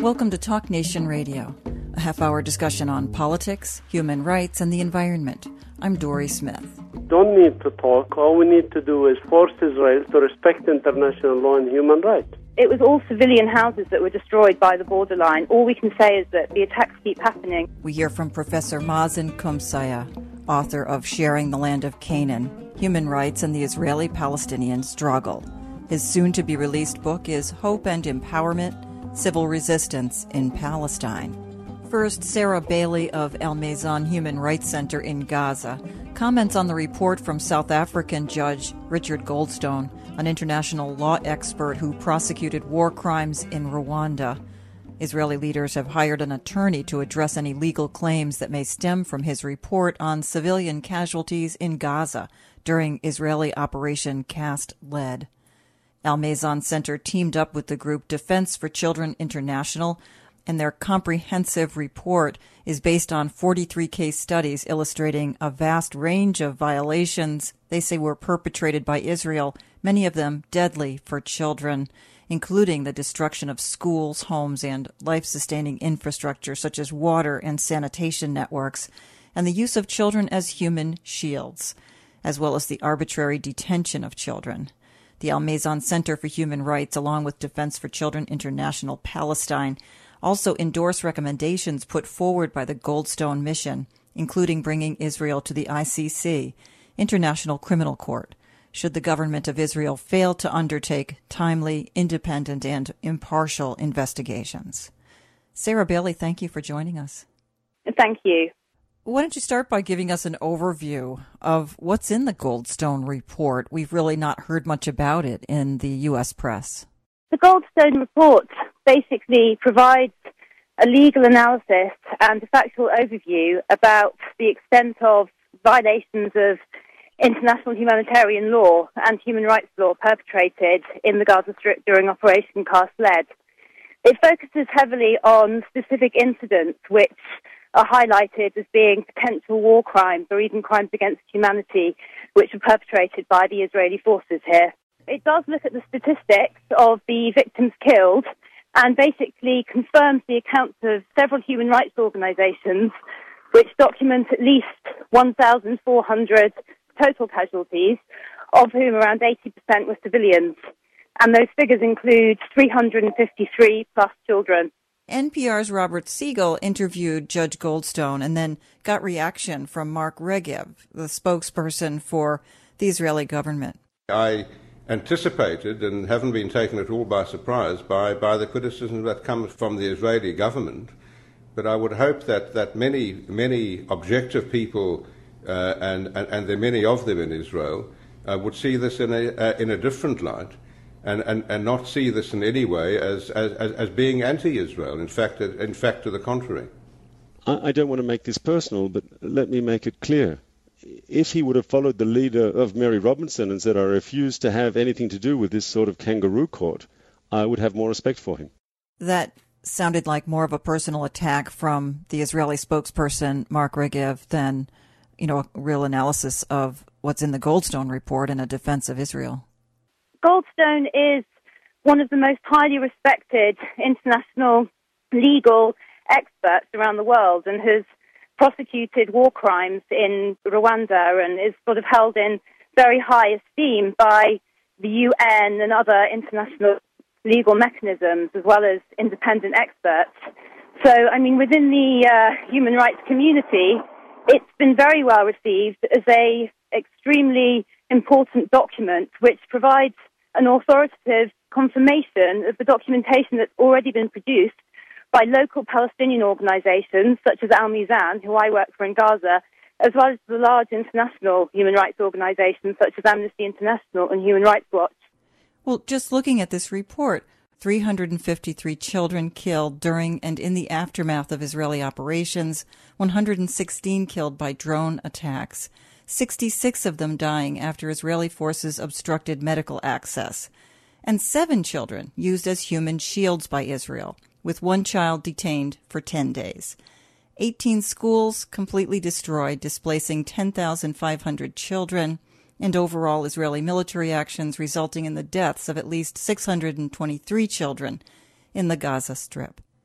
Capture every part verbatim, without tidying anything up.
Welcome to Talk Nation Radio, a half-hour discussion on politics, human rights, and the environment. I'm Dory Smith. Don't need to talk. All we need to do is force Israel to respect international law and human rights. It was all civilian houses that were destroyed by the borderline. All we can say is that the attacks keep happening. We hear from Professor Mazen Kumsaya, author of Sharing the Land of Canaan, Human Rights and the Israeli-Palestinian Struggle. His soon-to-be-released book is Hope and Empowerment, Civil Resistance in Palestine. First, Sarah Bailey of Al Maison Human Rights Center in Gaza comments on the report from South African Judge Richard Goldstone, an international law expert who prosecuted war crimes in Rwanda. Israeli leaders have hired an attorney to address any legal claims that may stem from his report on civilian casualties in Gaza during Israeli Operation Cast Lead. Al Maison Center teamed up with the group Defense for Children International, and their comprehensive report is based on forty-three case studies illustrating a vast range of violations they say were perpetrated by Israel, many of them deadly for children, including the destruction of schools, homes, and life-sustaining infrastructure such as water and sanitation networks, and the use of children as human shields, as well as the arbitrary detention of children. The Al Maison Center for Human Rights, along with Defense for Children International Palestine, also endorse recommendations put forward by the Goldstone Mission, including bringing Israel to the I C C, International Criminal Court, should the government of Israel fail to undertake timely, independent, and impartial investigations. Sarah Bailey, thank you for joining us. Thank you. Why don't you start by giving us an overview of what's in the Goldstone report? We've really not heard much about it in the U S press. The Goldstone report basically provides a legal analysis and a factual overview about the extent of violations of international humanitarian law and human rights law perpetrated in the Gaza Strip during Operation Cast Lead. It focuses heavily on specific incidents which are highlighted as being potential war crimes or even crimes against humanity which were perpetrated by the Israeli forces here. It does look at the statistics of the victims killed and basically confirms the accounts of several human rights organizations which document at least one thousand four hundred total casualties, of whom around eighty percent were civilians. And those figures include three hundred fifty-three plus children. N P R's Robert Siegel interviewed Judge Goldstone and then got reaction from Mark Regev, the spokesperson for the Israeli government. I anticipated and haven't been taken at all by surprise by, by the criticism that comes from the Israeli government. But I would hope that, that many, many objective people, uh, and, and, and there are many of them in Israel, uh, would see this in a, uh, in a different light and, and, and not see this in any way as, as, as being anti-Israel. In fact, in fact, to the contrary. I, I don't want to make this personal, but let me make it clear. If he would have followed the leader of Mary Robinson and said, I refuse to have anything to do with this sort of kangaroo court, I would have more respect for him. That sounded like more of a personal attack from the Israeli spokesperson, Mark Regev, than, you know, a real analysis of what's in the Goldstone report and a defense of Israel. Goldstone is one of the most highly respected international legal experts around the world and has prosecuted war crimes in Rwanda and is sort of held in very high esteem by the U N and other international legal mechanisms as well as independent experts. So, I mean, within the uh, human rights community, it's been very well received as a extremely important document which provides an authoritative confirmation of the documentation that's already been produced by local Palestinian organizations such as Al Maison, who I work for in Gaza, as well as the large international human rights organizations such as Amnesty International and Human Rights Watch. Well, just looking at this report, three hundred fifty-three children killed during and in the aftermath of Israeli operations, one hundred sixteen killed by drone attacks, sixty-six of them dying after Israeli forces obstructed medical access, and seven children used as human shields by Israel, with one child detained for ten days. eighteen schools completely destroyed, displacing ten thousand five hundred children, and overall Israeli military actions resulting in the deaths of at least six hundred twenty-three children in the Gaza Strip.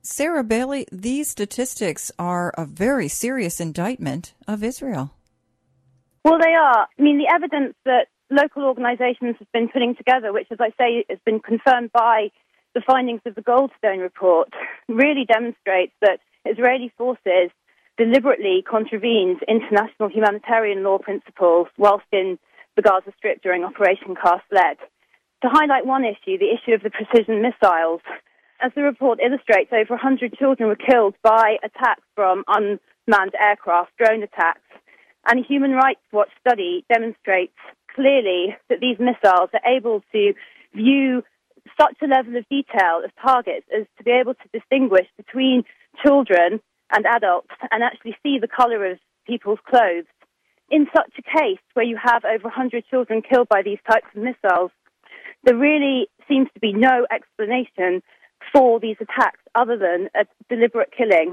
Sarah Bailey, these statistics are a very serious indictment of Israel. Well, they are. I mean, the evidence that local organizations have been putting together, which, as I say, has been confirmed by the findings of the Goldstone report, really demonstrates that Israeli forces deliberately contravened international humanitarian law principles whilst in the Gaza Strip during Operation Cast Lead. To highlight one issue, the issue of the precision missiles, as the report illustrates, over one hundred children were killed by attacks from unmanned aircraft, drone attacks. And a Human Rights Watch study demonstrates clearly that these missiles are able to view such a level of detail of targets as to be able to distinguish between children and adults and actually see the colour of people's clothes. In such a case where you have over one hundred children killed by these types of missiles, there really seems to be no explanation for these attacks other than a deliberate killing.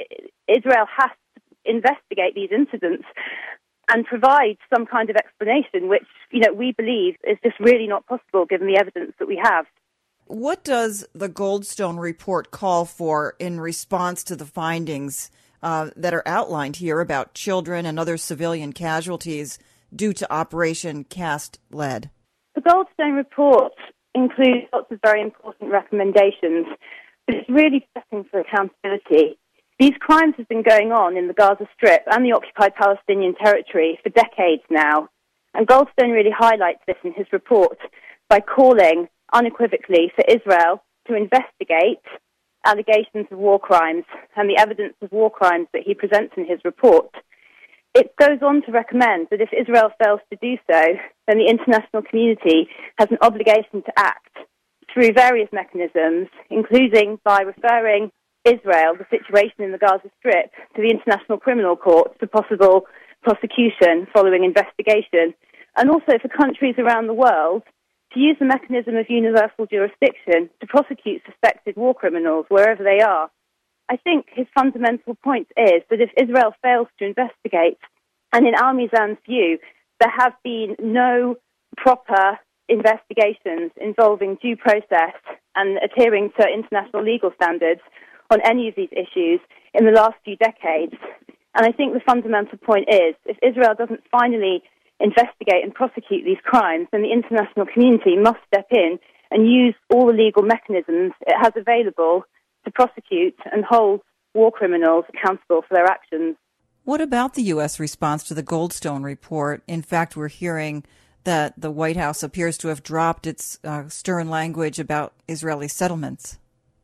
Israel has to investigate these incidents and provide some kind of explanation, which, you know, we believe is just really not possible given the evidence that we have. What does the Goldstone report call for in response to the findings uh, that are outlined here about children and other civilian casualties due to Operation Cast Lead? The Goldstone report includes lots of very important recommendations, but it's really pressing for accountability. These crimes have been going on in the Gaza Strip and the occupied Palestinian territory for decades now, and Goldstone really highlights this in his report by calling unequivocally for Israel to investigate allegations of war crimes and the evidence of war crimes that he presents in his report. It goes on to recommend that if Israel fails to do so, then the international community has an obligation to act through various mechanisms, including by referring Israel, the situation in the Gaza Strip, to the International Criminal Court for possible prosecution following investigation, and also for countries around the world to use the mechanism of universal jurisdiction to prosecute suspected war criminals wherever they are. I think his fundamental point is that if Israel fails to investigate, and in Al-Mizan's view, there have been no proper investigations involving due process and adhering to international legal standards on any of these issues in the last few decades. And I think the fundamental point is, if Israel doesn't finally investigate and prosecute these crimes, then the international community must step in and use all the legal mechanisms it has available to prosecute and hold war criminals accountable for their actions. What about the U S response to the Goldstone report? In fact, we're hearing that the White House appears to have dropped its uh, stern language about Israeli settlements.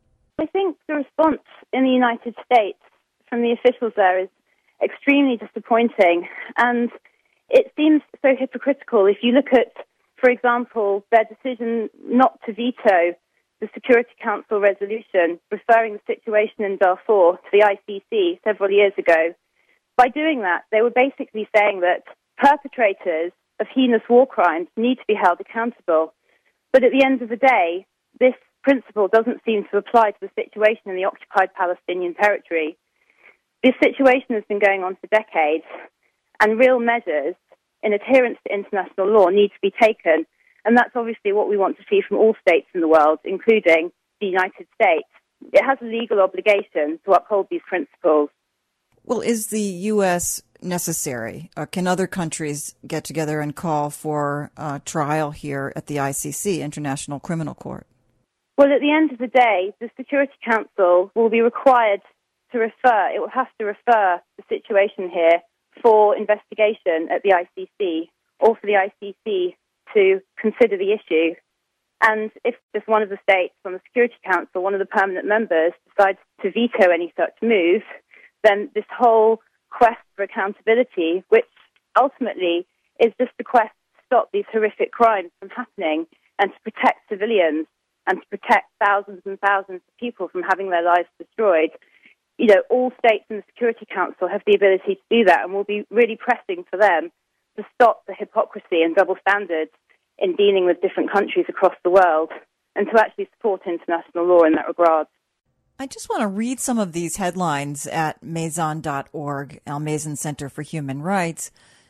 I think the response in the United States from the officials there is extremely disappointing, and it seems so hypocritical. If you look at, for example, their decision not to veto the Security Council resolution referring the situation in Darfur to the I C C several years ago, by doing that, they were basically saying that perpetrators of heinous war crimes need to be held accountable. But at the end of the day, this principle doesn't seem to apply to the situation in the occupied Palestinian territory. This situation has been going on for decades, and real measures in adherence to international law need to be taken, and that's obviously what we want to see from all states in the world, including the United States. It has a legal obligation to uphold these principles. Well, is the U S necessary? Uh, can other countries get together and call for a trial here at the I C C, International Criminal Court? Well, at the end of the day, the Security Council will be required to refer, it will have to refer the situation here for investigation at the I C C, or for the I C C to consider the issue. And if just one of the states on the Security Council, one of the permanent members, decides to veto any such move, then this whole quest for accountability, which ultimately is just a quest to stop these horrific crimes from happening and to protect civilians and to protect thousands and thousands of people from having their lives destroyed. You know, all states in the Security Council have the ability to do that, and we'll be really pressing for them to stop the hypocrisy and double standards in dealing with different countries across the world and to actually support international law in that regard. I just want to read some of these headlines at Mazon dot org, Al Mazon Center for Human Rights.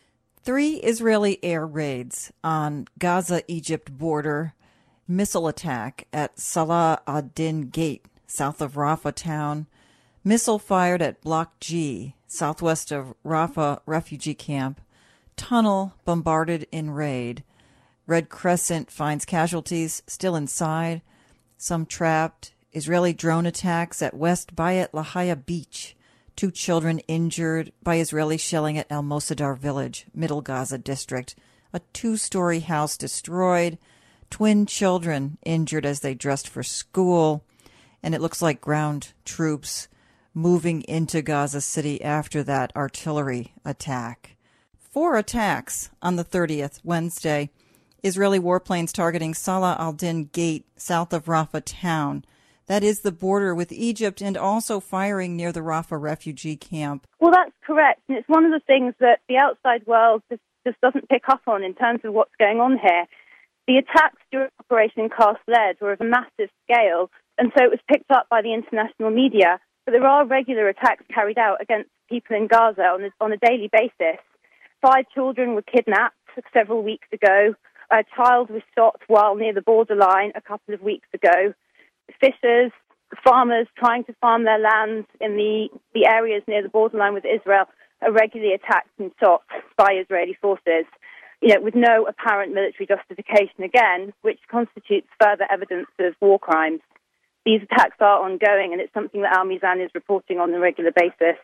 Three Israeli air raids on Gaza-Egypt border, missile attack at Salah ad-Din Gate, south of Rafah town. Missile fired at Block G, southwest of Rafah refugee camp. Tunnel bombarded in raid. Red Crescent finds casualties still inside, some trapped. Israeli drone attacks at West Bayat Lahaya Beach. Two children injured by Israeli shelling at El Mosadar village, Middle Gaza district. A two-story house destroyed. Twin children injured as they dressed for school. And it looks like ground troops moving into Gaza City after that artillery attack. Four attacks on the thirtieth, Wednesday. Israeli warplanes targeting Salah al-Din Gate, south of Rafah town. That is the border with Egypt, and also firing near the Rafah refugee camp. Well, that's correct. And it's one of the things that the outside world just, just doesn't pick up on in terms of what's going on here. The attacks during Operation Cast Lead were of a massive scale, and so it was picked up by the international media. But there are regular attacks carried out against people in Gaza on a, on a daily basis. Five children were kidnapped several weeks ago. A child was shot while near the borderline a couple of weeks ago. Fishers, farmers trying to farm their lands in the, the areas near the borderline with Israel are regularly attacked and shot by Israeli forces, you know, with no apparent military justification again, which constitutes further evidence of war crimes. These attacks are ongoing, and it's something that Al Mizan is reporting on a regular basis.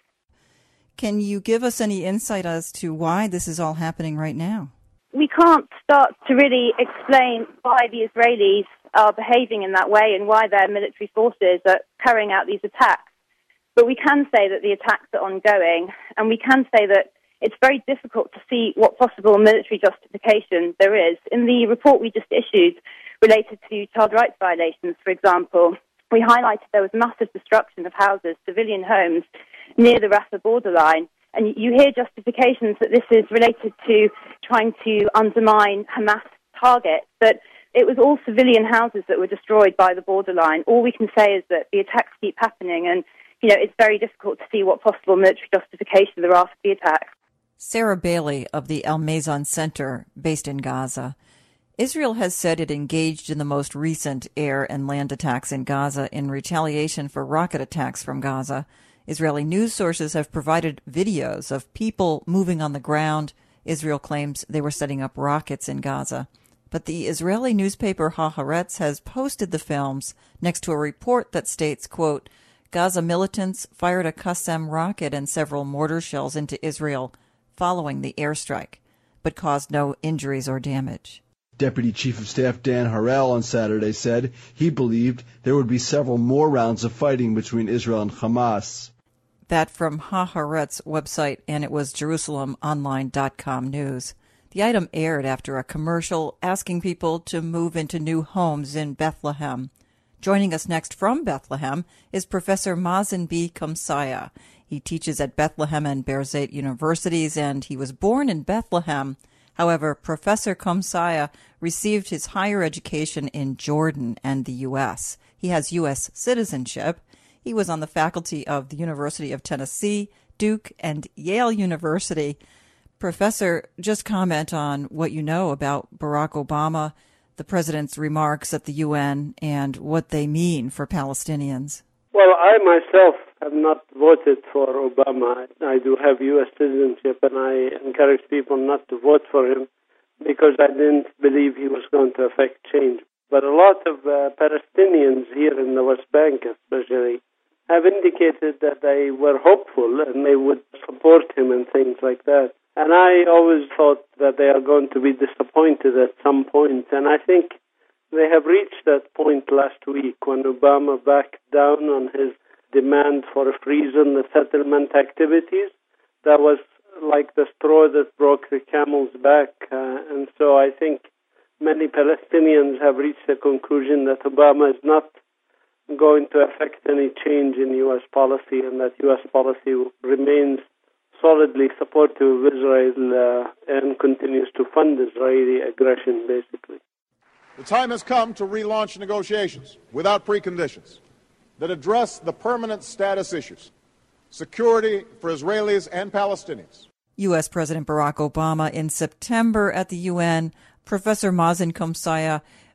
Can you give us any insight as to why this is all happening right now? We can't start to really explain why the Israelis are behaving in that way and why their military forces are carrying out these attacks. But we can say that the attacks are ongoing, and we can say that it's very difficult to see what possible military justification there is. In the report we just issued related to child rights violations, for example, we highlighted there was massive destruction of houses, civilian homes, near the Rafah borderline. And you hear justifications that this is related to trying to undermine Hamas targets, but it was all civilian houses that were destroyed by the borderline. All we can say is that the attacks keep happening, and, you know, it's very difficult to see what possible military justification there are for the attacks. Sarah Bailey of the Al Mizan Center, based in Gaza. Israel has said it engaged in the most recent air and land attacks in Gaza in retaliation for rocket attacks from Gaza. Israeli news sources have provided videos of people moving on the ground. Israel claims they were setting up rockets in Gaza. But the Israeli newspaper Haaretz has posted the films next to a report that states, quote, Gaza militants fired a Qassam rocket and several mortar shells into Israel following the airstrike, but caused no injuries or damage. Deputy Chief of Staff Dan Harel on Saturday said he believed there would be several more rounds of fighting between Israel and Hamas. That from Haaretz's website, and it was Jerusalem Online dot com news. The item aired after a commercial asking people to move into new homes in Bethlehem. Joining us next from Bethlehem is Professor Mazen B. Komsaya. He teaches at Bethlehem and Birzeit universities, and he was born in Bethlehem. However, Professor Komsaya received his higher education in Jordan and the U S. He has U S citizenship. He was on the faculty of the University of Tennessee, Duke, and Yale University. Professor, just comment on what you know about Barack Obama, the president's remarks at the U N, and what they mean for Palestinians. Well, I myself have not voted for Obama. I do have U S citizenship, and I encourage people not to vote for him because I didn't believe he was going to affect change. But a lot of uh, Palestinians here in the West Bank especially have indicated that they were hopeful and they would support him and things like that. And I always thought that they are going to be disappointed at some point. And I think they have reached that point last week when Obama backed down on his demand for a freeze on the settlement activities. That was like the straw that broke the camel's back. Uh, and so I think many Palestinians have reached the conclusion that Obama is not going to affect any change in U S policy, and that U S policy remains solidly supportive of Israel uh, and continues to fund Israeli aggression, basically. The time has come to relaunch negotiations without preconditions that address the permanent status issues, security for Israelis and Palestinians. U S. President Barack Obama in September at the U N. Professor Mazen Komsaya,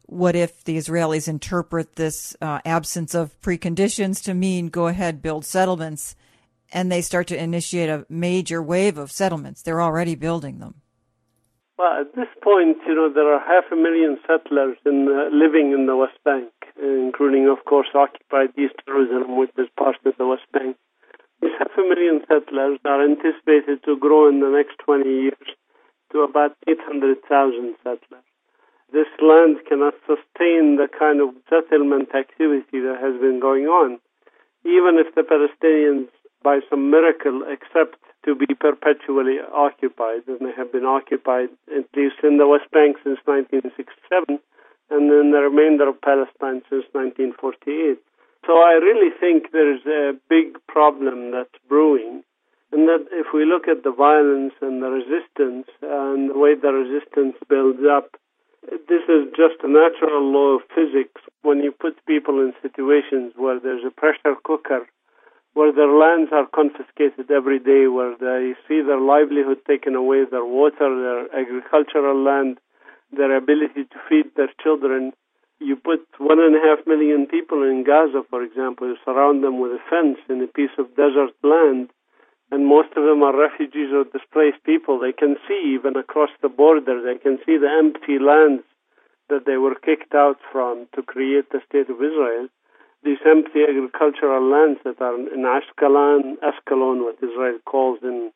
what if the Israelis interpret this uh, absence of preconditions to mean go ahead, build settlements, and they start to initiate a major wave of settlements? They're already building them. Well, at this point, you know, there are half a million settlers in, uh, living in the West Bank, including, of course, occupied East Jerusalem, which is part of the West Bank. These half a million settlers are anticipated to grow in the next twenty years to about eight hundred thousand settlers. This land cannot sustain the kind of settlement activity that has been going on, even if the Palestinians, by some miracle, accept to be perpetually occupied, and they have been occupied, at least in the West Bank, since nineteen sixty-seven, and in the remainder of Palestine since nineteen forty-eight. So I really think there's a big problem that's brewing, and that if we look at the violence and the resistance and the way the resistance builds up, this is just a natural law of physics. When you put people in situations where there's a pressure cooker, where their lands are confiscated every day, where they see their livelihood taken away, their water, their agricultural land, their ability to feed their children. You put one and a half million people in Gaza, for example, you surround them with a fence in a piece of desert land, and most of them are refugees or displaced people. They can see, even across the border, they can see the empty lands that they were kicked out from to create the State of Israel. These empty agricultural lands that are in Ashkelon, Ashkelon, what Israel calls, in,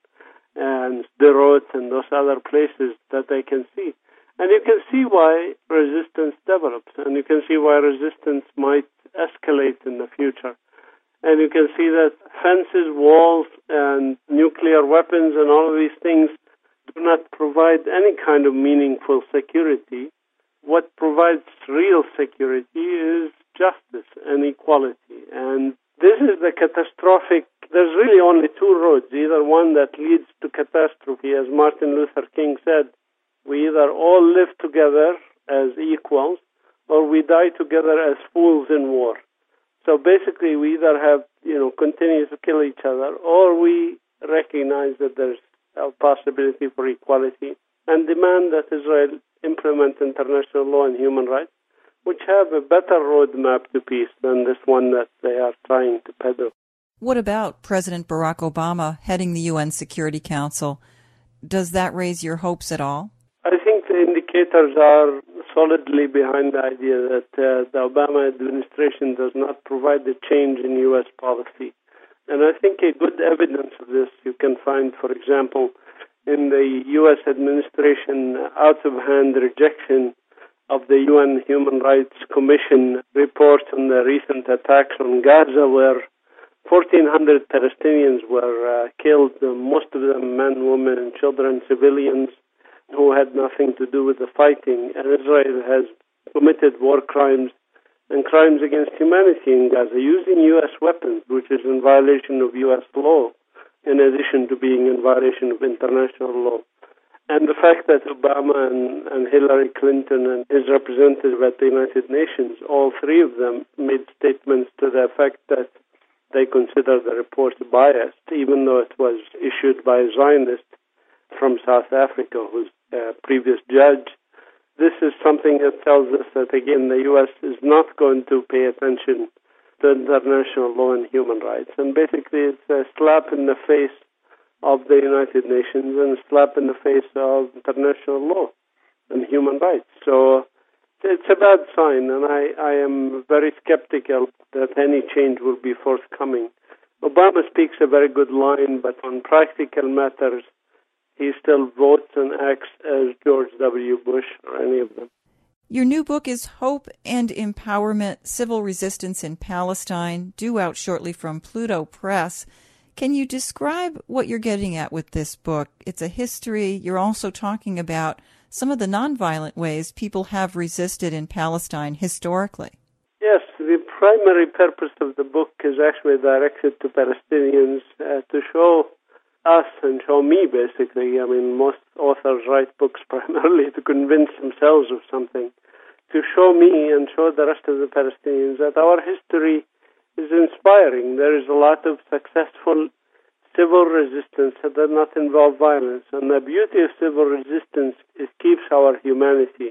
and Sderot and those other places that they can see. And you can see why resistance develops, and you can see why resistance might escalate in the future. And you can see that fences, walls, and nuclear weapons and all of these things do not provide any kind of meaningful security. What provides real security is justice and equality. And this is the catastrophic. There's really only two roads, either one that leads to catastrophe, as Martin Luther King said, we either all live together as equals or we die together as fools in war. So basically we either have, you know, continue to kill each other, or we recognize that there's a possibility for equality and demand that Israel implement international law and human rights, which have a better roadmap to peace than this one that they are trying to peddle. What about President Barack Obama heading the U N Security Council? Does that raise your hopes at all? I think the indicators are solidly behind the idea that uh, the Obama administration does not provide a change in U S policy. And I think a good evidence of this you can find, for example, in the U S administration out-of-hand rejection of the U N Human Rights Commission report on the recent attacks on Gaza, where fourteen hundred Palestinians were uh, killed, most of them men, women, and children, civilians who had nothing to do with the fighting. And Israel has committed war crimes and crimes against humanity in Gaza using U S weapons, which is in violation of U S law, in addition to being in violation of international law. And the fact that Obama and, and Hillary Clinton and his representative at the United Nations, all three of them, made statements to the effect that they consider the report biased, even though it was issued by a Zionist from South Africa, who's a previous judge. This is something that tells us that, again, the U S is not going to pay attention to international law and human rights. And basically it's a slap in the face of the United Nations and a slap in the face of international law and human rights. So it's a bad sign, and I, I am very skeptical that any change will be forthcoming. Obama speaks a very good line, but on practical matters, he still votes and acts as George W. Bush or any of them. Your new book is Hope and Empowerment, Civil Resistance in Palestine, due out shortly from Pluto Press. Can you describe what you're getting at with this book? It's a history. You're also talking about some of the nonviolent ways people have resisted in Palestine historically. Yes, the primary purpose of the book is actually directed to Palestinians uh, to show us and show me, basically. I mean, most authors write books primarily to convince themselves of something. To show me and show the rest of the Palestinians that our history is inspiring. There is a lot of successful civil resistance that does not involve violence. And the beauty of civil resistance is it keeps our humanity.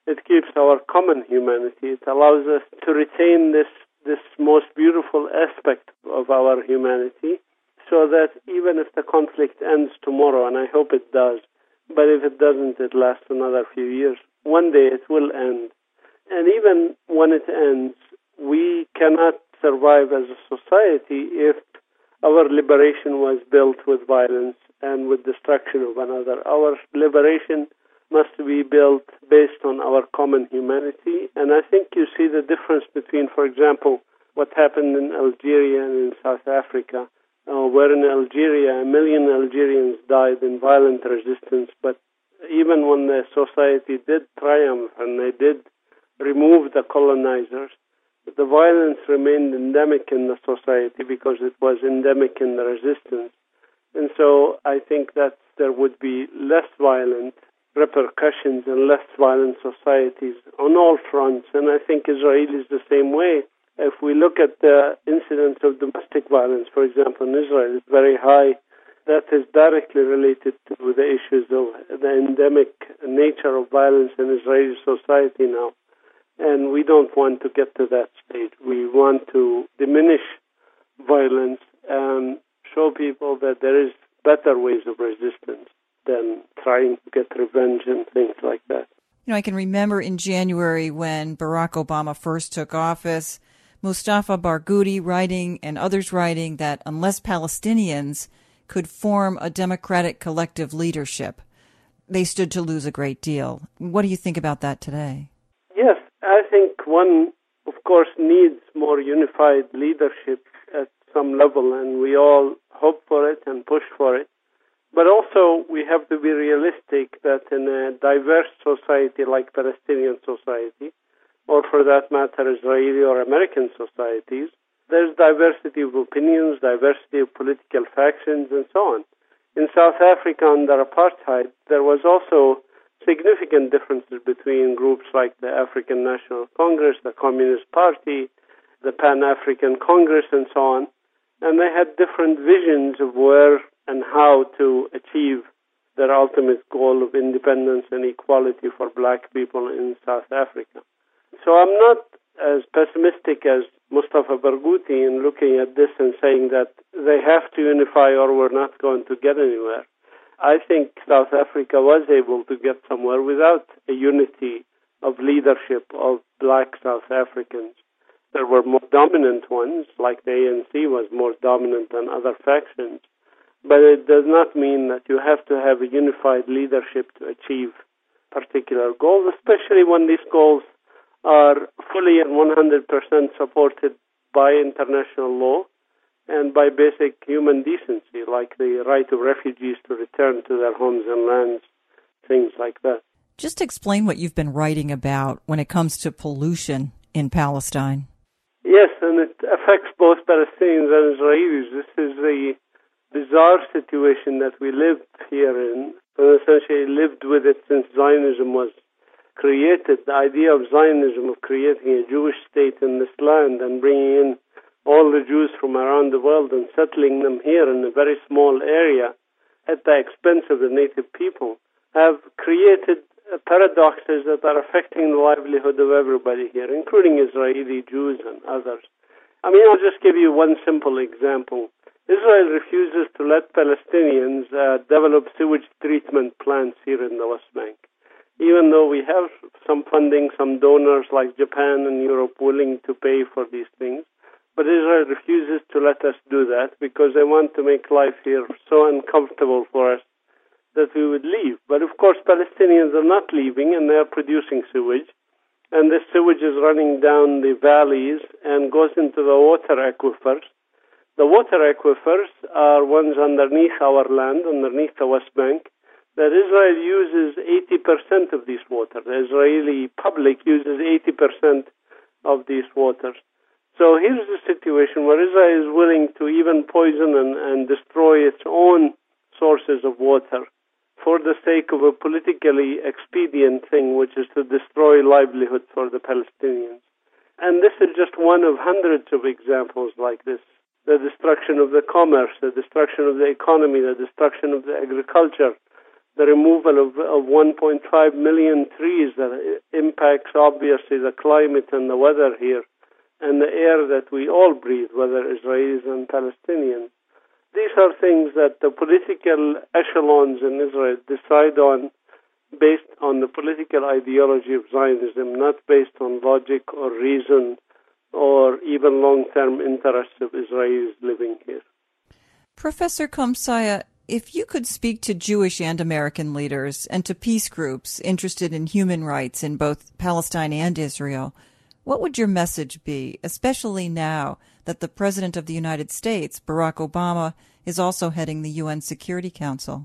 It keeps our common humanity. It allows us to retain this, this most beautiful aspect of our humanity, so that even if the conflict ends tomorrow, and I hope it does, but if it doesn't, it lasts another few years, one day it will end. And even when it ends, we cannot survive as a society if our liberation was built with violence and with destruction of another. Our liberation must be built based on our common humanity. And I think you see the difference between, for example, what happened in Algeria and in South Africa, uh, where in Algeria a million Algerians died in violent resistance, but even when the society did triumph and they did remove the colonizers, the violence remained endemic in the society because it was endemic in the resistance. And so I think that there would be less violent repercussions and less violent societies on all fronts. And I think Israel is the same way. If we look at the incidence of domestic violence, for example, in Israel, it's very high. That is directly related to the issues of the endemic nature of violence in Israeli society now. And we don't want to get to that stage. We want to diminish violence and show people that there is better ways of resistance than trying to get revenge and things like that. You know, I can remember in January when Barack Obama first took office, Mustafa Barghouti writing and others writing that unless Palestinians could form a democratic collective leadership, they stood to lose a great deal. What do you think about that today? Yes, I think one, of course, needs more unified leadership at some level, and we all hope for it and push for it. But also, we have to be realistic that in a diverse society like Palestinian society, or for that matter, Israeli or American societies, there's diversity of opinions, diversity of political factions, and so on. In South Africa under apartheid, there was also significant differences between groups like the African National Congress, the Communist Party, the Pan-African Congress, and so on. And they had different visions of where and how to achieve their ultimate goal of independence and equality for black people in South Africa. So I'm not as pessimistic as Mustafa Barghouti in looking at this and saying that they have to unify or we're not going to get anywhere. I think South Africa was able to get somewhere without a unity of leadership of black South Africans. There were more dominant ones, like the A N C was more dominant than other factions, but it does not mean that you have to have a unified leadership to achieve particular goals, especially when these goals are fully and one hundred percent supported by international law and by basic human decency, like the right of refugees to return to their homes and lands, things like that. Just explain what you've been writing about when it comes to pollution in Palestine. Yes, and it affects both Palestinians and Israelis. This is the bizarre situation that we live here in, and essentially lived with it since Zionism was created. The idea of Zionism, of creating a Jewish state in this land and bringing in all the Jews from around the world and settling them here in a very small area at the expense of the native people, have created paradoxes that are affecting the livelihood of everybody here, including Israeli Jews and others. I mean, I'll just give you one simple example. Israel refuses to let Palestinians uh, develop sewage treatment plants here in the West Bank, even though we have some funding, some donors like Japan and Europe willing to pay for these things. But Israel refuses to let us do that because they want to make life here so uncomfortable for us that we would leave. But of course, Palestinians are not leaving, and they are producing sewage. And this sewage is running down the valleys and goes into the water aquifers. The water aquifers are ones underneath our land, underneath the West Bank, that Israel uses eighty percent of this water. The Israeli public uses eighty percent of these waters. So here's the situation where Israel is willing to even poison and, and destroy its own sources of water for the sake of a politically expedient thing, which is to destroy livelihood for the Palestinians. And this is just one of hundreds of examples like this. The destruction of the commerce, the destruction of the economy, the destruction of the agriculture, the removal of, of one point five million trees that impacts, obviously, the climate and the weather here and the air that we all breathe, whether Israelis and Palestinians. These are things that the political echelons in Israel decide on based on the political ideology of Zionism, not based on logic or reason or even long-term interests of Israelis living here. Professor Komsaya, if you could speak to Jewish and American leaders and to peace groups interested in human rights in both Palestine and Israel, what would your message be, especially now that the President of the United States, Barack Obama, is also heading the U N Security Council?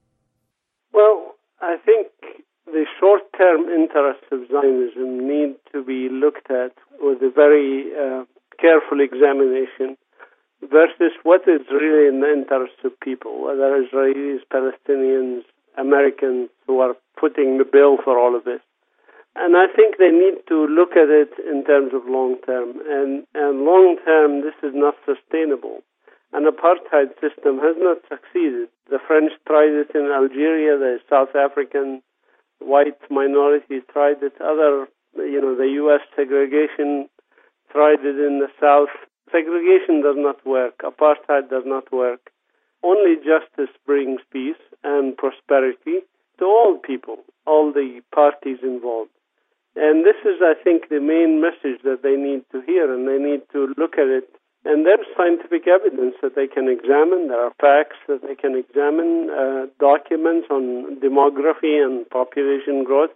Well, I think the short-term interests of Zionism need to be looked at with a very uh, careful examination versus what is really in the interests of people, whether Israelis, Palestinians, Americans who are footing the bill for all of this. And I think they need to look at it in terms of long-term. And, and long-term, this is not sustainable. An apartheid system has not succeeded. The French tried it in Algeria, the South African white minority tried it, other, you know, the U S segregation tried it in the South. Segregation does not work. Apartheid does not work. Only justice brings peace and prosperity to all people, all the parties involved. And this is, I think, the main message that they need to hear, and they need to look at it. And there's scientific evidence that they can examine. There are facts that they can examine, uh, documents on demography and population growth,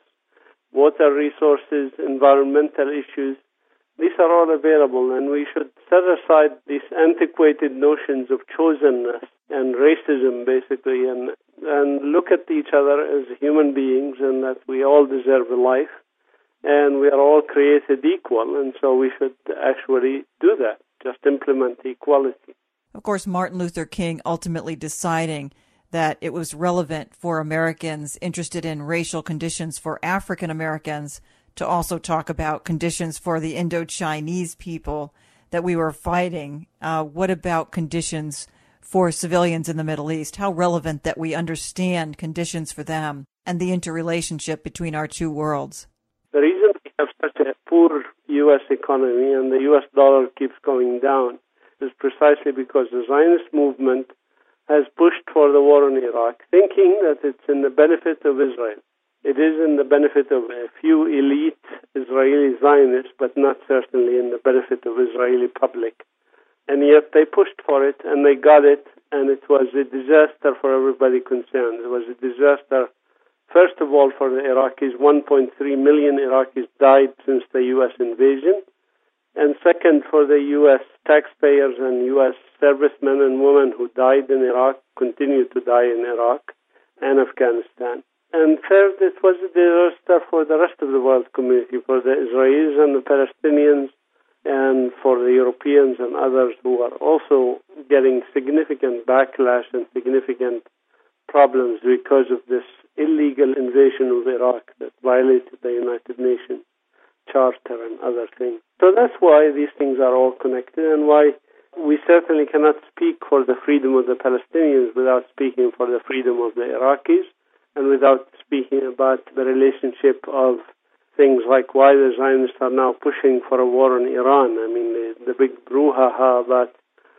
water resources, environmental issues. These are all available, and we should set aside these antiquated notions of chosenness and racism, basically, and, and look at each other as human beings and that we all deserve a life. And we are all created equal, and so we should actually do that, just implement equality. Of course, Martin Luther King ultimately deciding that it was relevant for Americans interested in racial conditions for African Americans to also talk about conditions for the Indo-Chinese people that we were fighting. Uh, what about conditions for civilians in the Middle East? How relevant that we understand conditions for them and the interrelationship between our two worlds? The reason we have such a poor U S economy and the U S dollar keeps going down is precisely because the Zionist movement has pushed for the war in Iraq, thinking that it's in the benefit of Israel. It is in the benefit of a few elite Israeli Zionists, but not certainly in the benefit of Israeli public. And yet they pushed for it, and they got it, and it was a disaster for everybody concerned. It was a disaster. First of all, for the Iraqis, one point three million Iraqis died since the U S invasion. And second, for the U S taxpayers and U S servicemen and women who died in Iraq, continue to die in Iraq and Afghanistan. And third, it was a disaster for the rest of the world community, for the Israelis and the Palestinians, and for the Europeans and others who are also getting significant backlash and significant problems because of this illegal invasion of Iraq that violated the United Nations Charter and other things. So that's why these things are all connected, and why we certainly cannot speak for the freedom of the Palestinians without speaking for the freedom of the Iraqis, and without speaking about the relationship of things like why the Zionists are now pushing for a war on Iran. I mean, the, the big brouhaha about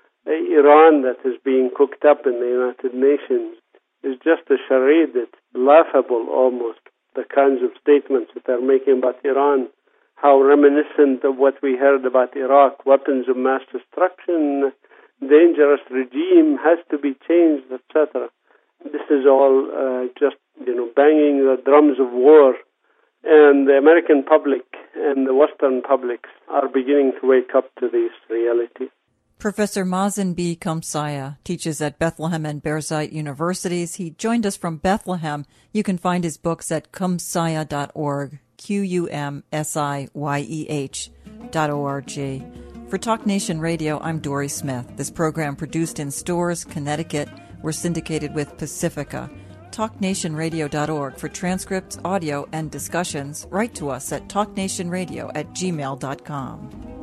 Iran that is being cooked up in the United Nations is just a charade. It's laughable almost, the kinds of statements that they're making about Iran, how reminiscent of what we heard about Iraq, weapons of mass destruction, dangerous regime, has to be changed, et cetera. This is all uh, just, you know, banging the drums of war. And the American public and the Western publics are beginning to wake up to this reality. Professor Mazen B. Komsaya teaches at Bethlehem and Birzeit Universities. He joined us from Bethlehem. You can find his books at kumsiah dot org, Q U M S I Y E H dot O R G. For Talk Nation Radio, I'm Dory Smith. This program produced in Storrs, Connecticut. We're syndicated with Pacifica. talk nation radio dot org for transcripts, audio, and discussions. Write to us at talknationradio at gmail dot com.